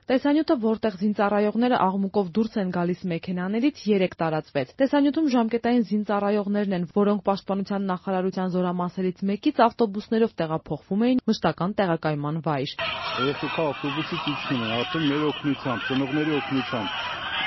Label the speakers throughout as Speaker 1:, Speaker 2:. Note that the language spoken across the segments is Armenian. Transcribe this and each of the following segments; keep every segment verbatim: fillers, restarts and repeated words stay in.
Speaker 1: Տեսանյութը, որտեղ զինծառայողները աղմուկով դուրս են գալիս մեքենաներից, երեկ տարածվեց։ Տեսանյութում ժամկետային զինծառայողներն են, որոնք Պաշտպանության նախարարության զորամասերից մեկից ավտոբուսներով տեղափոխվում էին մշտական տեղակայման վայր։
Speaker 2: Երեխա ավտոբուսից իջնում են, արդեն մեր օգնությամբ, ծնողների օգնությամբ։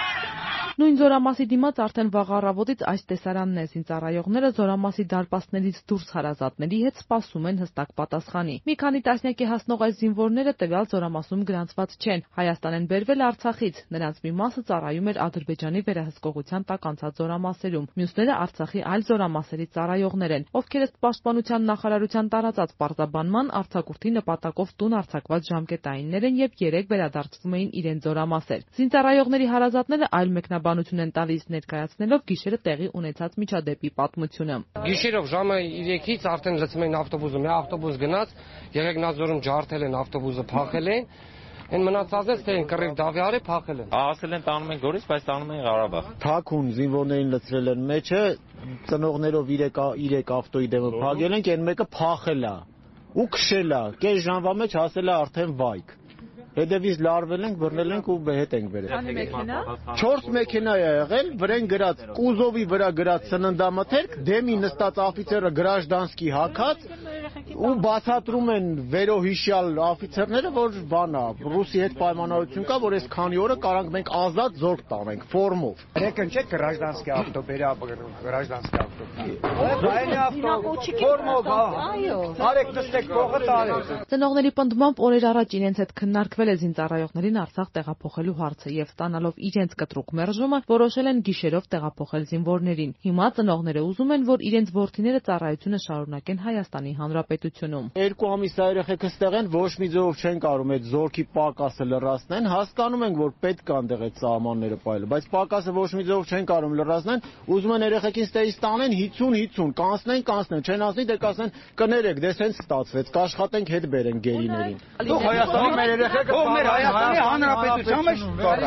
Speaker 1: Նույն զորամասի դիմաց արդեն վաղ առավոտից այս տեսարանն է, զինծառայողները զորամասի դարպասներից դուրս հարազատների հետ սպասում են հստակ պատասխանի։ Մի քանի տասնյակի հասնող այս զինվորները տվյալ զորամասում գրանցված չեն, Հայաստան են բերվել Արցախից, նրանց մի մասը ծառայում էր Ադրբեջանի վերահսկողության տակ անցած զորամասերում, մյուսները Արցախի այլ զորամասերի ծառայողներ են, ովքեր ըստ Պաշտպանության նախարարության տարածած պարզաբանման արձակուրդի նպատակով տուն արձակված ժամկետայիններ են եւ երեք վերադարձվում էին իրենց զորամասեր։ Զինծառայողների հարազատները այլ մեկնաբանություն են տալիս, ներկայացնելով գիշերը տեղի ունեցած միջադեպի պատմությունը։
Speaker 3: Գիշերով ժամը երեքից արդեն լցում էին ավտոբուսը, մի ավտոբուս գնաց, Եղեգնաձորում ջարդել են ավտոբուսը, փախել են, այն մնացածից թե կռիվ դավիարը փախել են։
Speaker 4: Ասել են տանում են Գորիս, բայց տանում են Ղարաբաղ։
Speaker 5: Թաքուն զինվորներին լցրել են մեջը, ծնողներով երեք ավտոյի դեմը փակել են, այն մեկը փախել է ու քշել է, կես ժամվա մեջ հասել է արդեն Վայք։ Հետևից լարվել ենք, բռնել ենք ու հետ ենք բերել։
Speaker 1: Քանի մեքենա։
Speaker 5: Չորս մեքենա է եղել, վրան գրած, կուզովի վրա գրած սննդամթերք, դեմի նստած օֆիցերը գրաժդանսկի հագած ու բացատրում են վերոհիշյալ օֆիցերները, որ բանա, ռուսի հետ պայմանավորություն կա, որ այս քանի օրը կարանք մենք ազատ զորք տանենք ֆորմով։
Speaker 6: Եկան չէ գրաժդանսկի ավտո, բերա գրաժդանսկի ավտո։ Այն ավտո ֆորմով, այո։ Արեք նստեք փողը տարեք։
Speaker 1: Ծնողների պնդմամբ օրեր առաջ իրենց հետ քննարկվել է զինծառայողներին Արցախ տեղափոխելու հարցը եւ ստանալով իրենց կտրուկ մերժումը, որոշել են գիշերով տեղափոխել զինվորներին։ Հիմա ծնողները ուզում են, որ իրենց որդիները ծառայությունը շարունակեն Հայաստանի Հանրապետությունում։
Speaker 5: Երկու ամիս է երեխեքը ստեղ են, ոչ մի ձևով չեն կարող այդ զորքի պակասը լրացնեն, հասկանում ենք, որ պետք է այնտեղ այդ սահմանները պայել, բայց պակասը ոչ մի ձևով չեն կարող լրացնեն, ուզում են երեխեքին ստեղից տանեն հիցուն հիցուն, կանցնեն, կանցնեն, չեն ասնի, դե կասեն կներեք, դե սենց ստացվեց, կաշխատենք հետ բերենք գերիներին։
Speaker 6: Դու Հայաստանի մեր երեխեքը ո մեր Հայաստանի Հանրապետության մեջ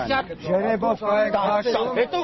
Speaker 6: Ժերեբով կայք հետո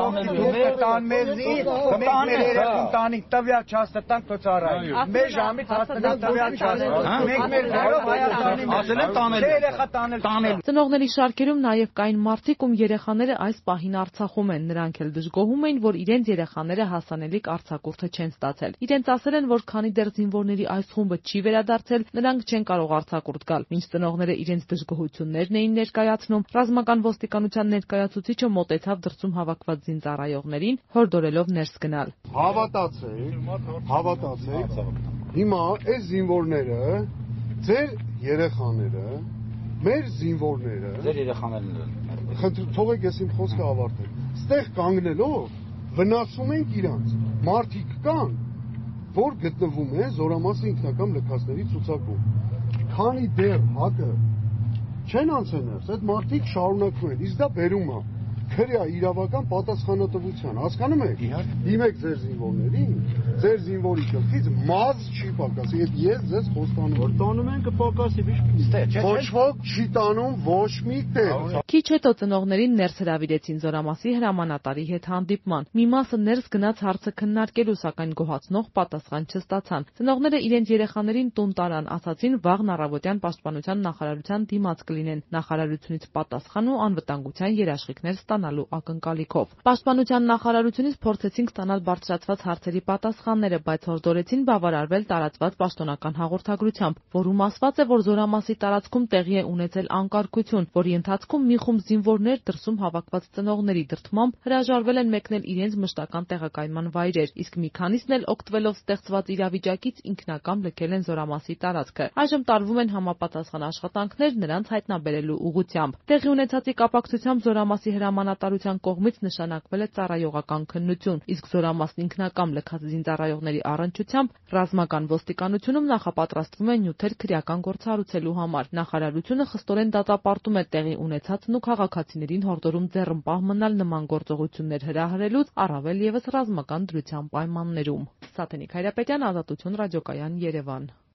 Speaker 6: տան մեզի մեր երեխուն տանի տվյալ չաստը տանք ծառայի մեր ժամից հասնա տվյալ չաստը մենք մեր ձեռով Հայաստանի ասել են տանել երեխա տանել տանել
Speaker 1: Ծնողների շարքերում նաև կային մարդիկ, ում երեխաները այս պահին Արցախում են, նրանք էլ դժգոհում էին, որ իրենց երեխաները հասանելիք արձակուրդը չեն ստացել։ Իրենց ասել են, որ քանի դեռ զինվորների այս խումբը չի վերադարձել, նրանք չեն կարող արձակուրդ գալ։ Մինչ ծնողները իրենց դժգոհություններն էին ներկայացնում, ռազմական ոստիկանության ներկայացուցիչը մոտեցավ դրսում հավաքված զինծառայողներին, հորդորելով ներս գնալ։
Speaker 7: Հավատացեք, հավատացեք, հիմա այս զինվորները, ձեր երեխաները, մեր զինվորները,
Speaker 4: ձեր երեխաներն
Speaker 7: խնդրում թողեք ես իմ խոսքը ավարտեմ։ Ստեղ կանգնելով վնասում ենք իրանց։ Մարդիկ կան, որ գտնվում է զորամասի ինքնական լքածների ցուցակում։ Քանի դեռ հակը չեն անցել ներս, այդ մարդիկ շարունակվում են, իսկ դա բերում է քրեա իրավական պատասխանատվության, հասկանում եք։ Դիմեք ձեր զինվորներին, ձեր զինվորի գլխից մազ չի պակասի, այդ ես ձեզ խոստանում եմ, որ տանում են կպակասի, ոչ ոք չի տանում ոչ մի տեղ։
Speaker 1: Քիչ հետո ծնողներին ներս հրավիրեցին զորամասի հրամանատարի հետ հանդիպման։ Մի մասը ներս գնաց հարցը քննարկելու, սակայն գոհացնող պատասխան չստացան։ Ծնողները իրենց երեխաներին տուն տարան, ասացին վաղն առավոտյան Պաշտպանության նախարարության դիմաց կլինեն, նախարարությունից պատասխան ու անվտանգության երաշխիքներ ստանալու ակնկալիքով։ Պաշտպանության նախարարությունից փորձեցինք ստանալ բարձրացված հարցերի պատասխանները, բայց հորդորեցին բավարարվել տարածված պաշտոնական հաղորդագրությամբ, որում ասված է, որ զորամասի տարածքում տեղի է ունեցել անկարգություն, որի ընթացքում մի խումբ զինվորներ դրսում հավաքված ծնողների դրդմամբ հրաժարվել են մեկնել իրենց մշտական տեղակայման վայրեր, իսկ մի քանիսն էլ օգտվելով ստեղծված իրավիճակից ինքնակամ լքել են զորամասի տարածքը։ Այժմ տարվում են համապատասխան աշխատանքներ նրանց հայտնաբերելու ուղղությամբ։ Տեղի ունեցածի կապակցությամբ զորամասի հրամանատարության կողմից նշանակվել է ծառայողական քննություն, իսկ զորամասն ինքնակամ լքած զինծառայողների առընչությամբ ռազմական ոստիկանությունում նախապատրաստվում է նյութեր քրեական գործառույթելու համար։ Նախարարությունը խստորեն դատապարտում է տեղի ունեցածն ու քաղաքացիներին հորդորում ձեռնպահ մնալ նման գործողություններ հրահրելուց, առավել ևս ռազմական դրության պայմաններում։ Սաթենիկ Հայրապետյան, Ազատություն ռադիոկայան, Երևան։